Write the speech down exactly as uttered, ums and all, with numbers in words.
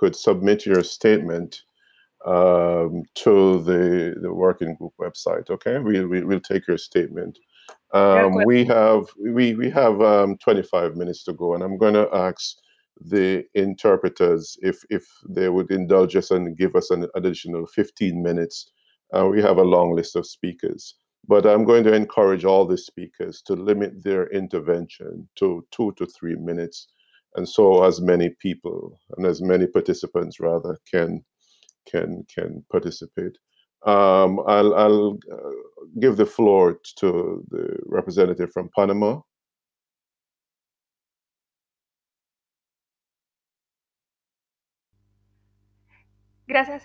could submit your statement um, to the the working group website. Okay, we, we we'll take your statement. De Um, acuerdo. we have we we have um, twenty-five minutes to go, and I'm going to ask the interpreters if if they would indulge us and give us an additional fifteen minutes. Uh, we have a long list of speakers, but I'm going to encourage all the speakers to limit their intervention to two to three minutes, and so as many people and as many participants rather can can can participate. Um, I'll, I'll uh, give the floor to the representative from Panama. Gracias,